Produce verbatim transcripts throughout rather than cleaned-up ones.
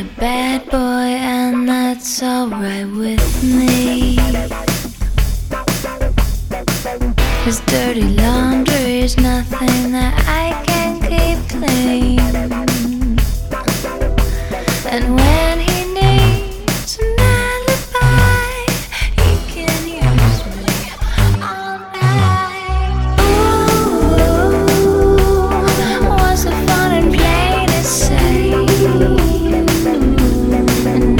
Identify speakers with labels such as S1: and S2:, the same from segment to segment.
S1: a bad boy, and that's alright with me. His dirty laundry is nothing that I can keep clean. And when he needs an alibi, he can use me all night. Ooh, what's the fun in plain to say? And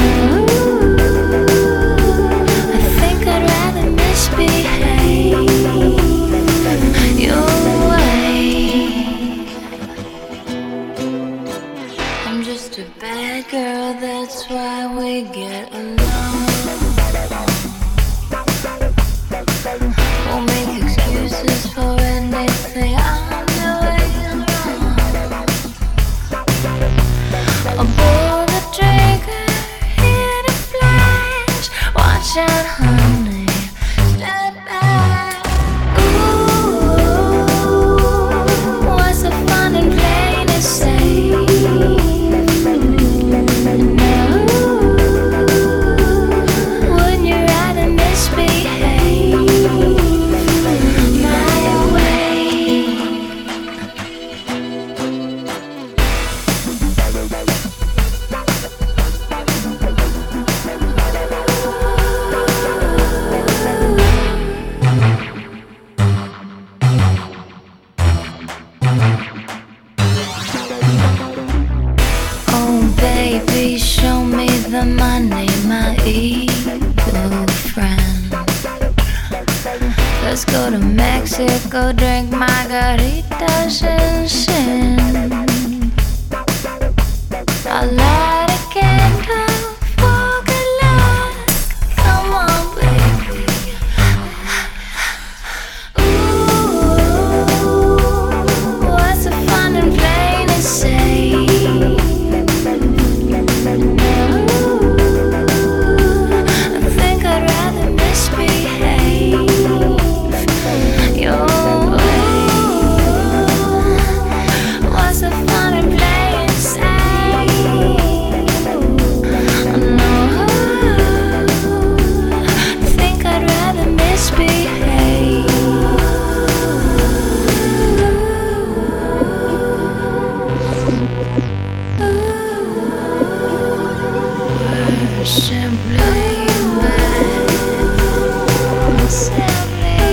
S1: ooh, I think I'd rather misbehave your way. I'm just a bad girl, that's why we get along. Won't make excuses for anything I'm doing wrong. I'll pull the trigger, hit a flash, watch out, honey, step back. Ooh, what's the fun in playing it safe? Wouldn't you rather misbehave my way? Oh baby, show me the money, my evil friend. Let's go to Mexico, drink margaritas and sin. I'll light a candle for good luck. Come on, baby. Ooh, what's the fun in playing it safe? I think I'd rather misbehave your way. What's the fun in playing safe? No, I think I'd rather misbehave. We're simply bad. Simply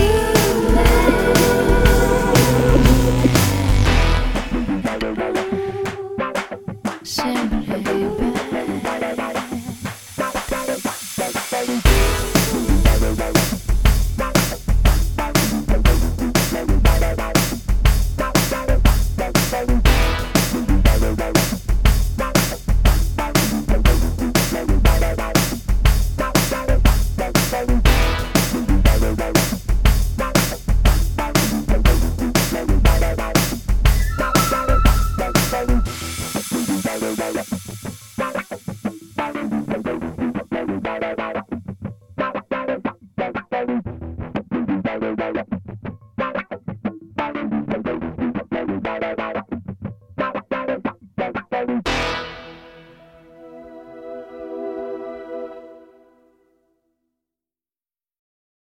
S1: bad. Simply bad.